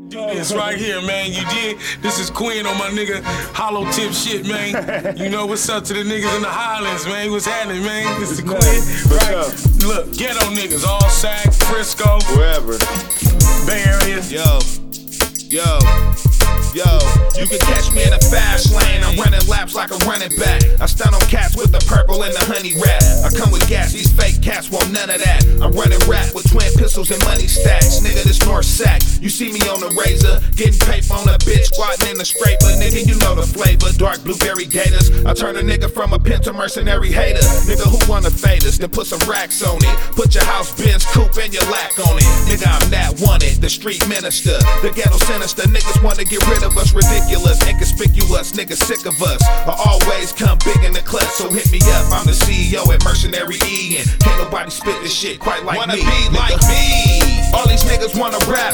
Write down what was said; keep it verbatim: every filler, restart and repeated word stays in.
Do this right here, man. You did. This is Quinn on my nigga hollow tip shit, man. You know what's up to the niggas in the Highlands, man. What's happening, man? This is Quinn, right? Look, ghetto niggas, all Sac, Frisco, wherever, Bay Area. Yo, yo. Yo, you can catch me in the fast lane. I'm running laps like a running back. I stun on cats with the purple and the honey rat. I come with gas, these fake cats want none of that. I'm running rap with twin pistols and money stacks. Nigga, this North Sac. You see me on the razor, getting paper on a bitch, squatting in the scraper. Nigga, you know the flavor. Dark blueberry gators. I turn a nigga from a pimp to mercenary hater. Nigga, who wanna fade us? Then put some racks on it. Put your house Benz coupe and your lack on it. Nigga, I'm that wanted. The street minister, the ghetto sinister. Niggas wanna get rid of us, ridiculous, inconspicuous, niggas sick of us. I always come big in the clutch, so hit me up. I'm the C E O at Mercenary E, and can't nobody spit this shit quite like wanna me. Wanna be nigga. like me. All these niggas wanna rap